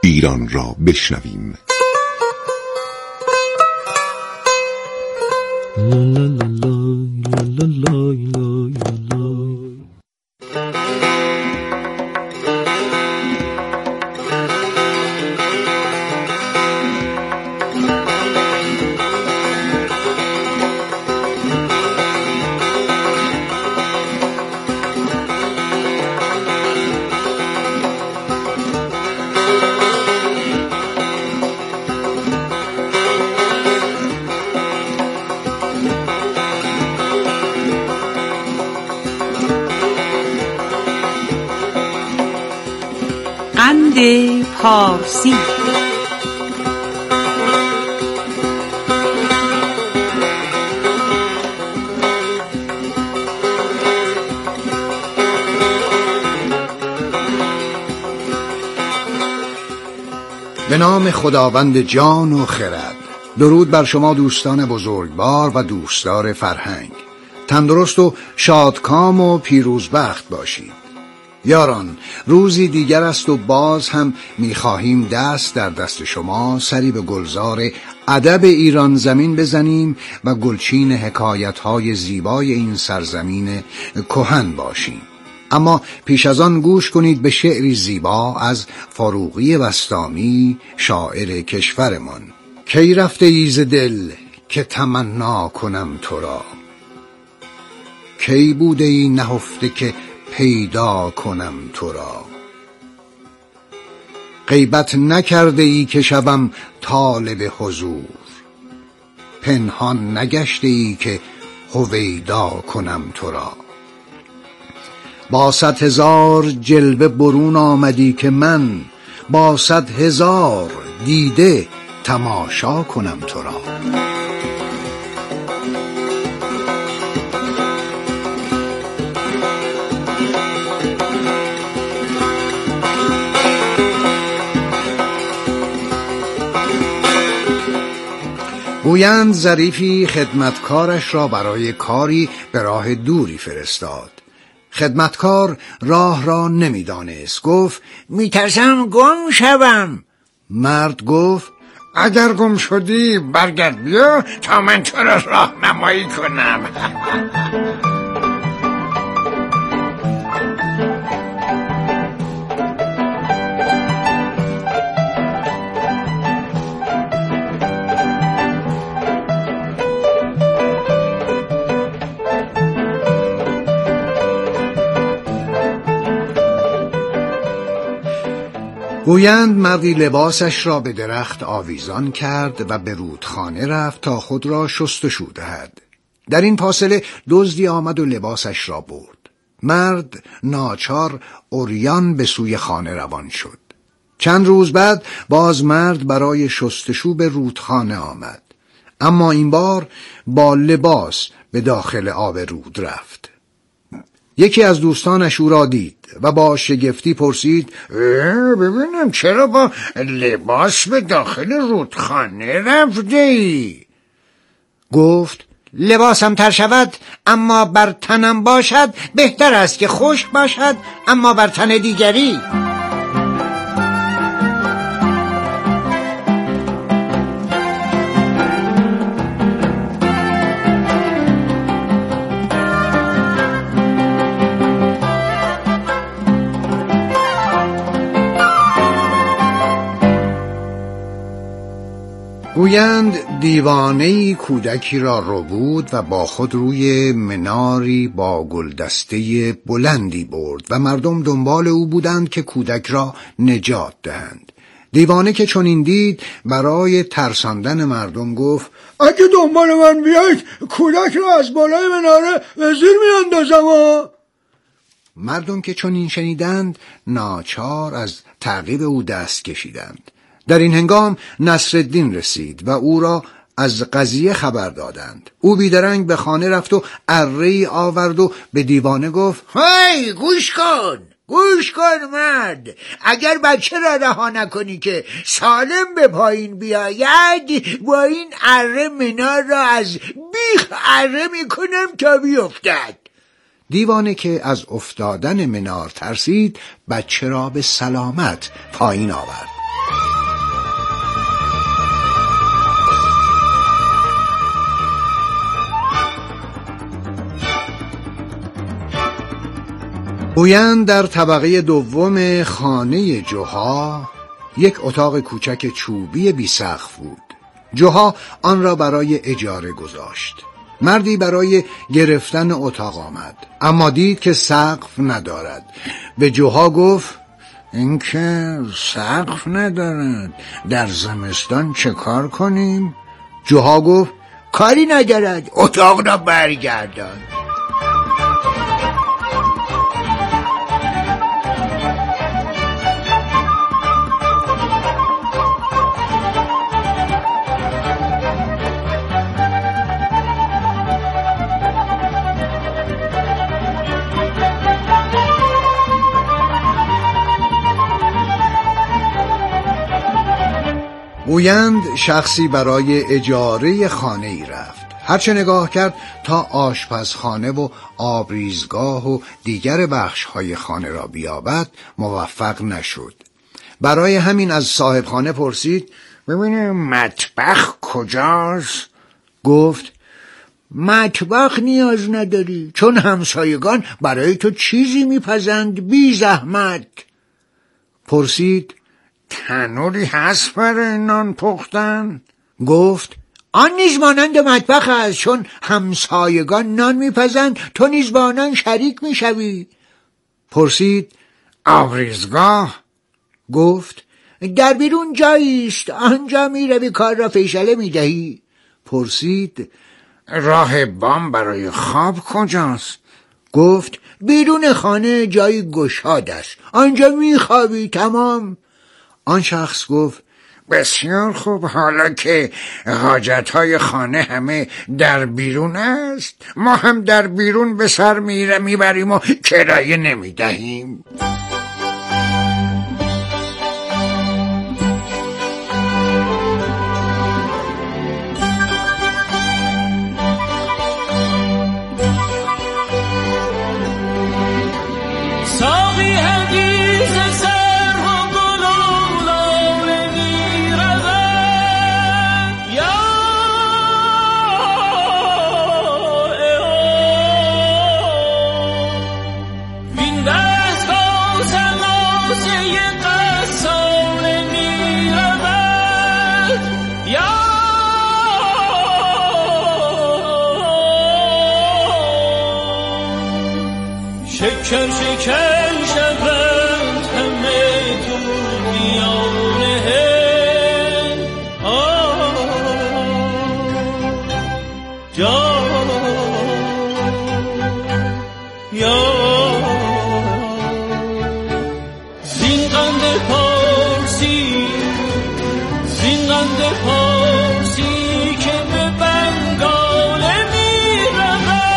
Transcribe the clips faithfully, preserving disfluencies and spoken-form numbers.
ایران را بشنویم. قند پارسی. به نام خداوند جان و خرد. درود بر شما دوستان بزرگوار و دوستدار فرهنگ. تندرست و شادکام و پیروزبخت باشید. یاران، روزی دیگر است و باز هم می‌خواهیم دست در دست شما سری به گلزار ادب ایران زمین بزنیم و گلچین حکایت‌های زیبای این سرزمین کهن باشیم. اما پیش از آن گوش کنید به شعری زیبا از فاروقی بسطامی، شاعر کشورمان. کی رفته ای ز دل که تمنا کنم تو را، کی بوده ای نهفته که پیدا کنم تو را. غیبت نکرده ای که شوم طالب حضور، پنهان نگشته ای که هویدا کنم تو را. با صد هزار جلوه برون آمدی که من با صد هزار دیده تماشا کنم تو را. گویند ظریفی خدمتکارش را برای کاری به راه دوری فرستاد. خدمتکار راه را نمیدانست. گفت میترسم گم شوم. مرد گفت اگر گم شدی برگرد بیا تا من تو را راهنمایی کنم. گویند مردی لباسش را به درخت آویزان کرد و به رودخانه رفت تا خود را شستشو دهد. در این فاصله دزدی آمد و لباسش را برد. مرد ناچار عریان به سوی خانه روان شد. چند روز بعد باز مرد برای شستشو به رودخانه آمد، اما این بار با لباس به داخل آب رود رفت. یکی از دوستانش او را دید و با شگفتی پرسید ببینم چرا با لباس به داخل رودخانه رفته ای؟ گفت لباسم تر شود اما بر تنم باشد بهتر است که خشک باشد اما بر تن دیگری. گویند دیوانه‌ای کودکی را ربود و با خود روی مناری با گلدسته بلندی برد و مردم دنبال او بودند که کودک را نجات دهند. دیوانه که چنین دید برای ترساندن مردم گفت اگه دنبال من بیایید کودک را از بالای مناره به زیر میاندازم. مردم که چنین شنیدند ناچار از تعقیب او دست کشیدند. در این هنگام نصرالدین رسید و او را از قضیه خبر دادند. او بیدرنگ به خانه رفت و اره‌ای آورد و به دیوانه گفت هی گوش کن گوش کن مرد، اگر بچه را رها نکنی که سالم به پایین بیاید با این اره منار را از بیخ اره میکنم تا بیفتد. دیوانه که از افتادن منار ترسید بچه را به سلامت پایین آورد. گویند در طبقه دوم خانه جوها یک اتاق کوچک چوبی بی سقف بود. جوها آن را برای اجاره گذاشت. مردی برای گرفتن اتاق آمد، اما دید که سقف ندارد. به جوها گفت این که سقف ندارد، در زمستان چه کار کنیم؟ جوها گفت کاری ندارد، اتاق را برگردان. گویند شخصی برای اجاره خانه ای رفت. هرچه نگاه کرد تا آشپزخانه و آبریزگاه و دیگر بخش‌های خانه را بیابد موفق نشد. برای همین از صاحب خانه پرسید ببینه مطبخ کجاست؟ گفت مطبخ نیاز نداری، چون همسایگان برای تو چیزی میپزند بی زحمت. پرسید تنوری هست برای نان پختن؟ گفت آن نیز مانند مطبخ است، چون همسایگان نان میپزند تو نیز با آنان شریک میشوی. پرسید آبریزگاه؟ گفت در بیرون جایی است، آنجا میروی کار را فیصله میدهی. پرسید راه بام برای خواب کجاست؟ گفت بیرون خانه جایی گشاد است، آنجا میخوابی تمام. آن شخص گفت بسیار خوب، حالا که حاجتهای خانه همه در بیرون است، ما هم در بیرون به سر میره میبریم و کرایه نمیدهیم. شکر شکر شود همه دنیانه جا یا زین قند پارسی زین قند پارسی که به بنگاله می رود.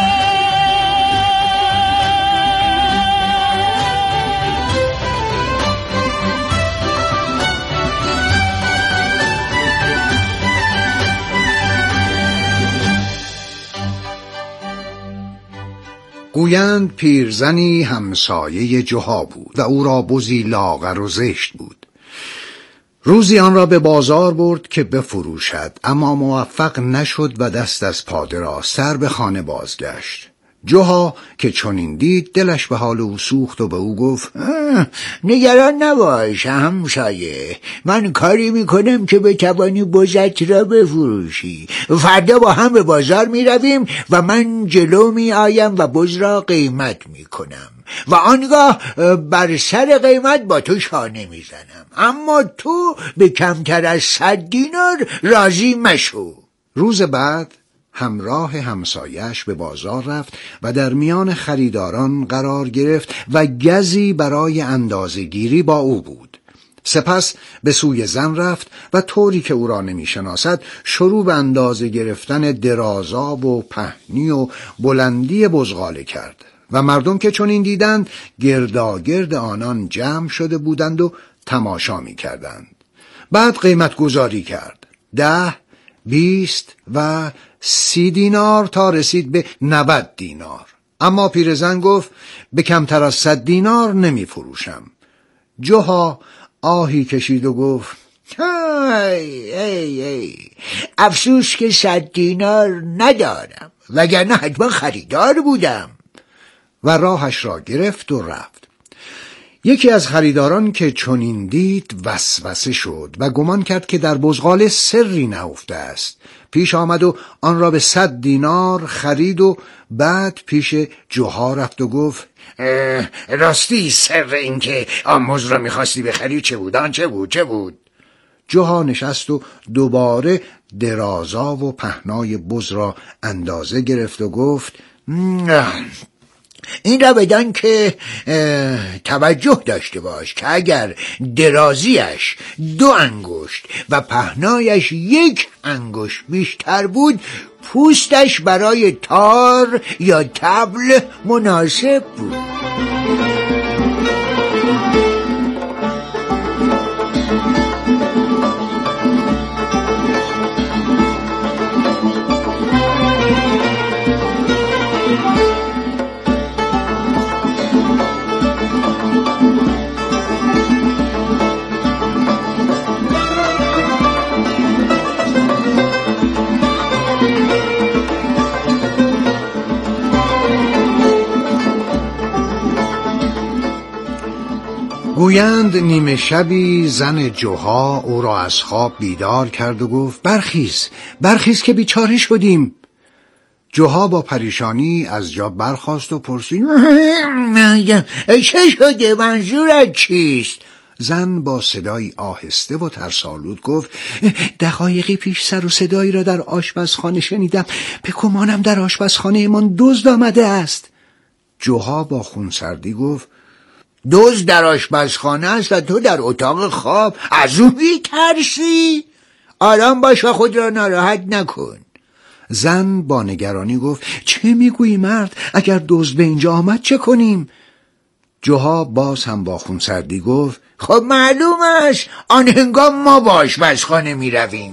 گویند پیرزنی همسایه جوها بود و او را بزی لاغر و زشت بود. روزی آن را به بازار برد که بفروشد، اما موفق نشد و دست از پا دراز به خانه بازگشت. جوها که چنین دید دلش به حال او سوخت و به او گفت نگران نباش همسایه، من کاری میکنم که بتوانی بزت را بفروشی. فردا با هم به بازار میرویم و من جلو می آیم و بز را قیمت میکنم و آنگاه بر سر قیمت با تو شانه میزنم، اما تو به کمتر از صد دینار راضی مشو. روز بعد همراه همسایش به بازار رفت و در میان خریداران قرار گرفت و گزی برای اندازه‌گیری با او بود. سپس به سوی زن رفت و طوری که او را نمی‌شناسد شروع به اندازه گرفتن درازا و پهنی و بلندی بزغاله کرد و مردم که چنین دیدند گرداگرد آنان جمع شده بودند و تماشا می‌کردند. بعد قیمت گذاری کرد. ده، بیست و سی دینار تا رسید به نود دینار. اما پیرزن گفت به کمتر از صد دینار نمی فروشم. جوها آهی کشید و گفت ای ای ای افسوس که صد دینار ندارم، وگرنه حتما خریدار بودم. و راهش را گرفت و رفت. یکی از خریداران که چنین دید وسوسه شد و گمان کرد که در بزغاله سری نهفته است. پیش آمد و آن را به صد دینار خرید و بعد پیش جوها رفت و گفت راستی سر این که آن بز را میخواستی بخری چه بود؟ آن چه بود؟ چه بود؟ جوها نشست و دوباره درازا و پهنای بز را اندازه گرفت و گفت این را بدان که توجه داشته باش که اگر درازیش دو انگشت و پهنایش یک انگشت بیشتر بود پوستش برای تار یا طبل مناسب بود. گویند نیمه شبی زن جوها او را از خواب بیدار کرد و گفت برخیز برخیز که بیچاره شدیم. جوها با پریشانی از جا برخاست و پرسید چه شده؟ منظورت چیست؟ زن با صدای آهسته و ترسالود گفت دقایقی پیش سر و صدایی را در آشپزخانه شنیدم، به گمانم در آشپزخانه من دزد آمده است. جوها با خونسردی گفت دزد در آشپزخانه است و تو در اتاق خواب؟ از او می‌ترسی؟ آرام باش و خود را ناراحت نکن. زن با نگرانی گفت چه میگویی مرد؟ اگر دزد به اینجا آمد چه کنیم؟ جوها باز هم با خونسردی گفت خب معلوم است آن هنگام ما با آشپزخانه میرویم.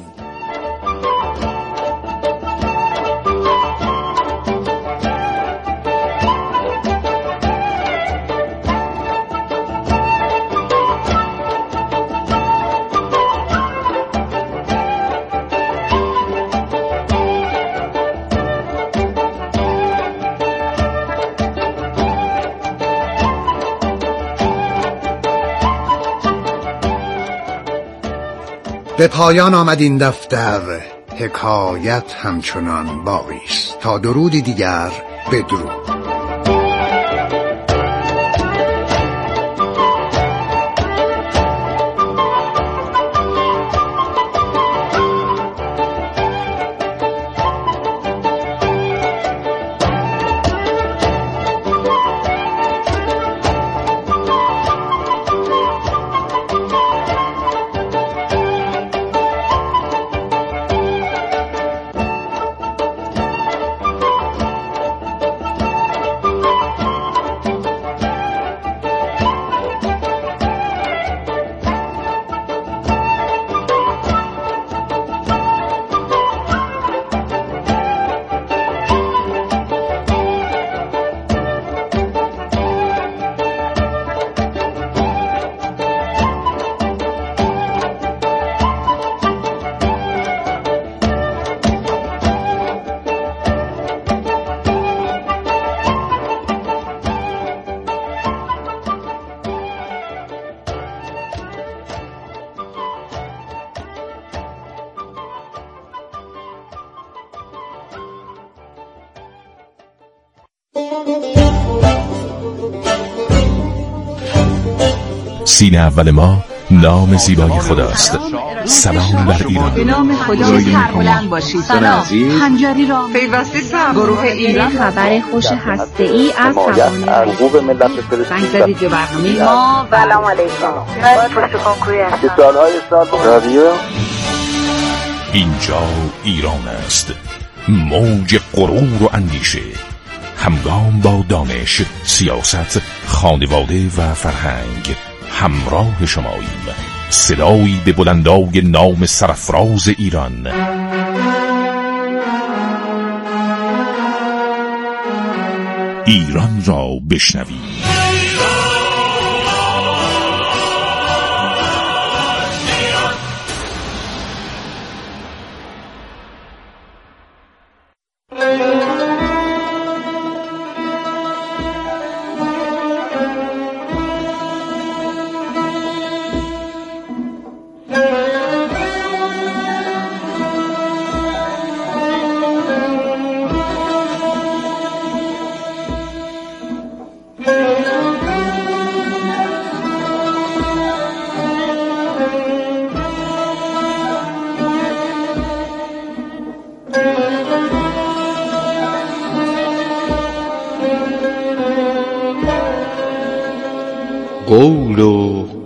به پایان آمد این دفتر، حکایت همچنان باقی است. تا درودی دیگر بدرود. سینه اول ما نام زیبای خداست. سلام بر ایران. به نام خدا سربلند باشید. سلام. خنجری را پیوسته سلام. گروه ایران خبر خوش هسته‌ای از توان ارقوب ملت فلسطین زدید به برنامه ما. سلام علیکم. من پشت کنکوری هستم. سالهای سال رادیو اینجا ایران است. موج غرور و اندیشه، همگام با دانش، سیاست، خانواده و فرهنگ همراه شماییم. صدایی به بلندای نام سرفراز ایران. ایران را بشنویم.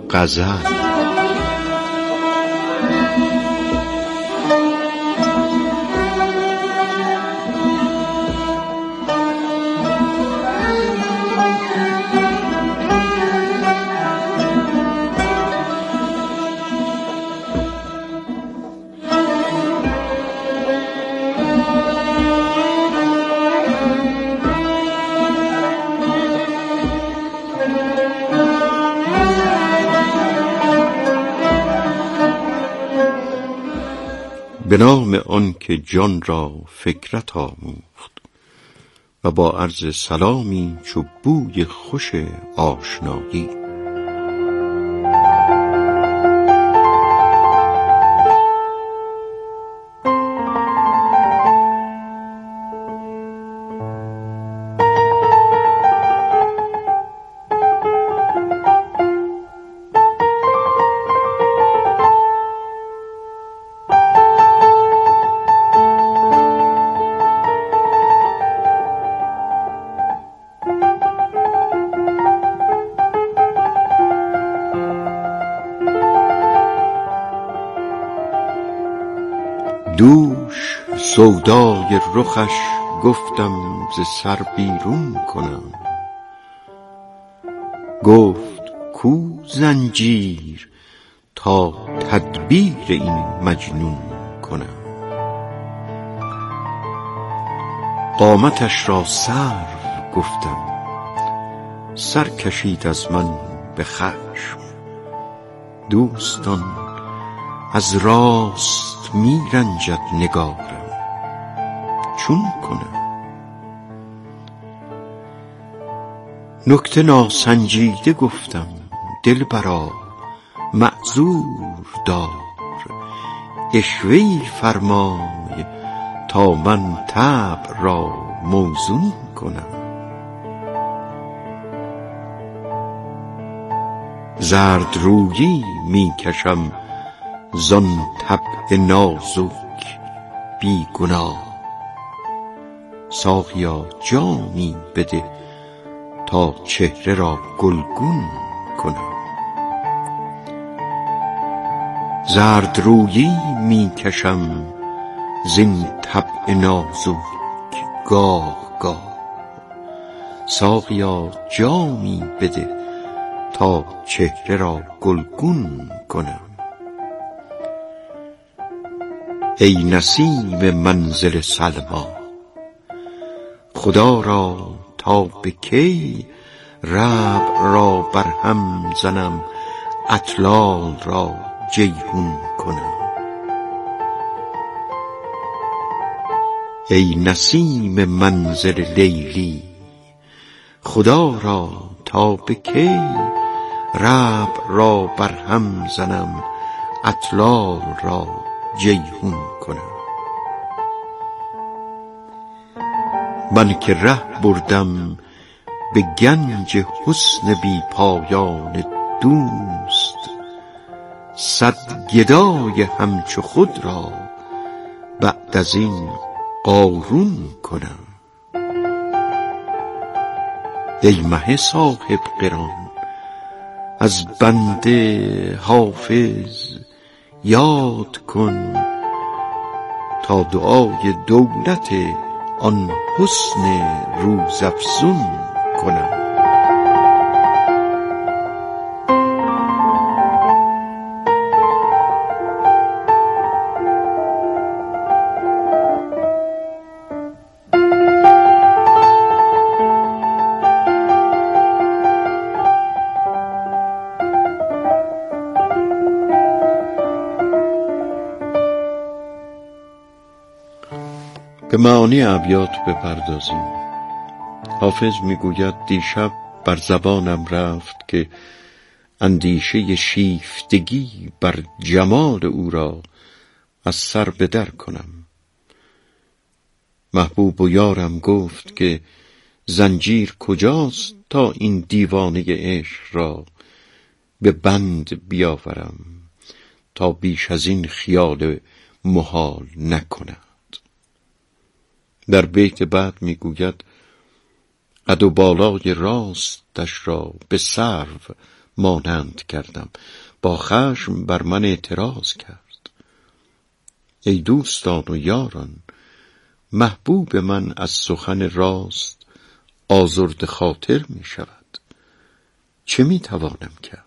غزل. به نام آن که جان را فکرت آموخت و با عرض سلامی چو بوی خوش آشنایی. دوش سودای رخش گفتم ز سر بیرون کنم، گفت کو زنجیر تا تدبیر این مجنون کنم. قامتش را سرو گفتم، سر کشید از من به خشم. دوستان از راست می رنجد نگارم، چون کنم؟ نکته ناسنجیده گفتم، دلبرا معذور دار. عشوه‌ای فرمای تا من طبع را موزون کنم. زرد رویی می کشم زان طبع نازک بی گناه. ساقیا جامی بده تا چهره را گلگون کنم. زرد رویی می کشم زین طبع نازک گاه گاه. ساقیا جامی بده تا چهره را گلگون کنم. ای نسیم منزل سلمی، خدا را تا به کی ربع را برهم زنم، اطلال را جیحون کنم. ای نسیم منزل لیلی، خدا را تا به کی ربع را برهم زنم، اطلال را جیحون کنم. من که ره بردم به گنج حسن بی پایان دوست، صد گدای همچو خود را بعد از این قارون کنم. ای مه صاحب قران، از بنده حافظ یاد کن تا دعای دولت آن حسن روزافزون کنم. به معانی ابیات بپردازیم. حافظ میگوید دیشب بر زبانم رفت که اندیشه شیفتگی بر جمال او را از سر به در کنم. محبوب و یارم گفت که زنجیر کجاست تا این دیوانه عشق را به بند بیاورم، تا بیش از این خیال محال نکنم. در بیت بعد میگوید قد و بالای راستش را به سرو مانند کردم، با خشم بر من اعتراض کرد. ای دوستان و یاران، محبوب من از سخن راست آزرده خاطر می شود، چه می توانم کرد؟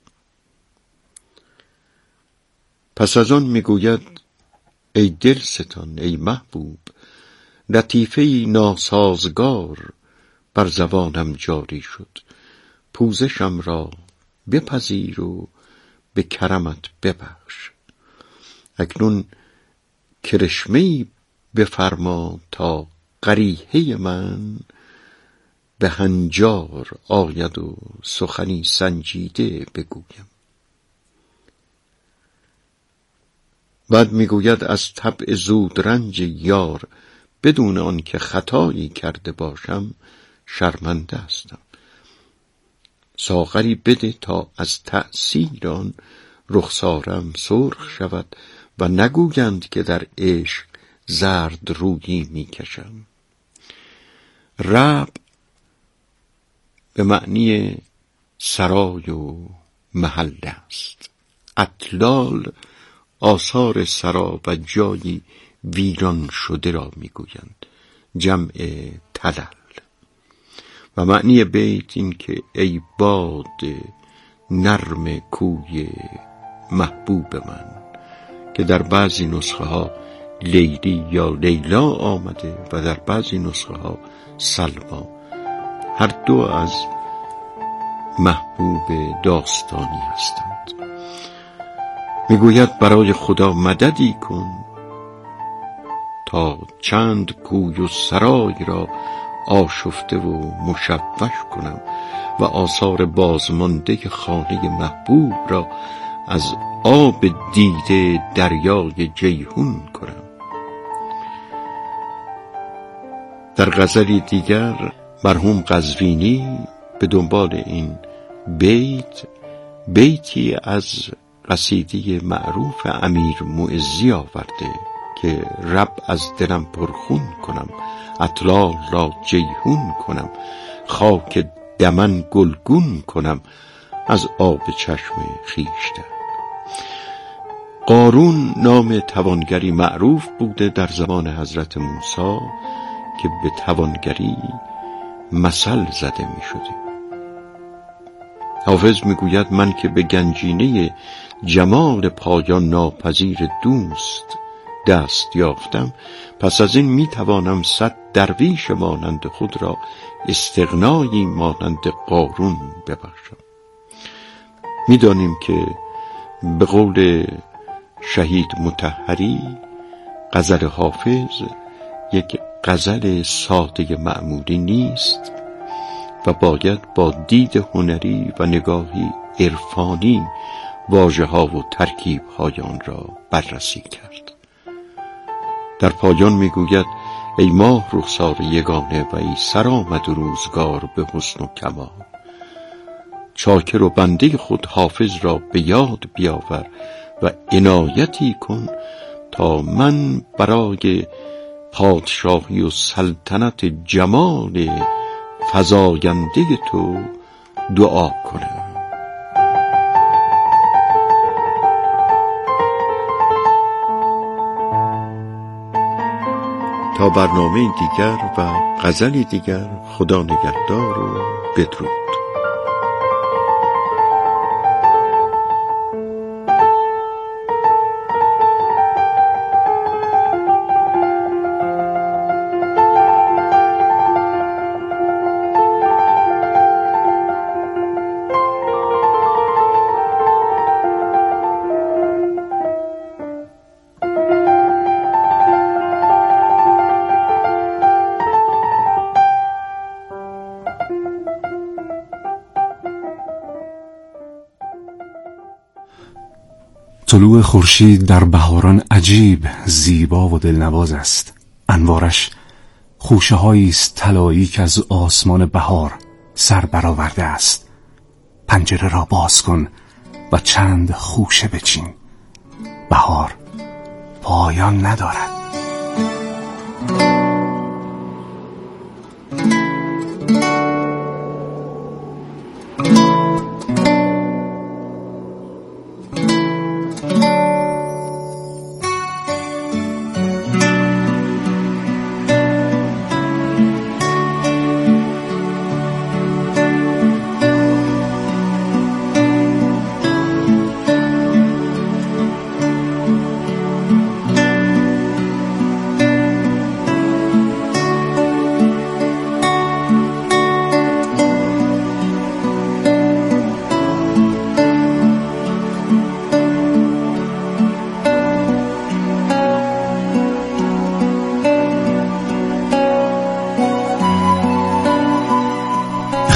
پس از آن می گوید ای دلستان، ای محبوب، لطیفه‌ای ناسازگار بر زبانم جاری شد، پوزشم را بپذیر و به کرمت ببخش. اکنون کرشمه‌ای بفرما تا قریحه من به هنجار آید و سخنی سنجیده بگویم. بعد میگوید از طبع زودرنج یار بدون آن که خطایی کرده باشم شرمنده هستم. ساغری بده تا از تأثیر آن رخسارم سرخ شود و نگویند که در عشق زرد رویی میکشم. ربع به معنی سرای و محل است. اطلال آثار سرا و جایی ویران شده را میگویند، جمع تلل. و معنی بیت این که ای باد نرم کوی محبوب من، که در بعضی نسخه ها لیلی یا لیلا آمده و در بعضی نسخه ها سلما، هر دو از محبوب داستانی هستند. میگوید برای خدا مددی کن تا چند کوی و سرای را آشفته و مشوش کنم و آثار بازمانده خانه محبوب را از آب دیده دریای جیهون کنم. در غزلی دیگر مرحوم قزوینی به دنبال این بیت بیتی از قصیده معروف امیر معزی آورده که رب از دلم پرخون کنم، اطلال را جیهون کنم، خاک دمن گلگون کنم از آب چشم خویشتن. قارون نام توانگری معروف بوده در زمان حضرت موسی که به توانگری مثل زده می شده. حافظ می گوید من که به گنجینه جمال پایان ناپذیر دوست دست یافتم، پس از این می توانم صد درویش مانند خود را استغنایی مانند قارون ببخشم. می دانیم که به قول شهید مطهری غزل حافظ یک غزل ساده معمولی نیست و باید با دید هنری و نگاهی عرفانی واژه ها و ترکیب های آن را بررسی کرد. در پایان می گوید ای ماه رخسار یگانه و ای سرآمد روزگار به حسن و کمال، چاکر و بنده خود حافظ را به یاد بیاور و عنایتی کن تا من برای پادشاهی و سلطنت جمال فزاینده تو دعا کنم. تا برنامه دیگر و غزلی دیگر، خدا نگهدار و بدرود. طلوع خورشید در بهاران عجیب زیبا و دلنواز است. انوارش خوشه هایی است طلایی که از آسمان بهار سر برآورده است. پنجره را باز کن و چند خوشه بچین. بهار پایان ندارد.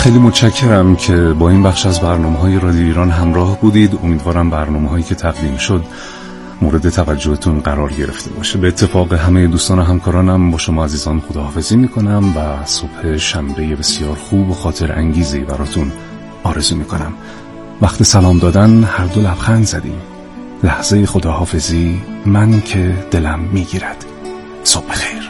خیلی متشکرم که با این بخش از برنامه‌های رادیو ایران همراه بودید. امیدوارم برنامه‌هایی که تقدیم شد مورد توجهتون قرار گرفته باشه. به اتفاق همه دوستان و همکارانم با شما عزیزان خداحافظی میکنم و صبح شنبه بسیار خوب و خاطر انگیزی براتون آرزو میکنم. وقت سلام دادن هر دو لبخند زدیم. لحظه خداحافظی من که دلم میگیرد. صبح خیر.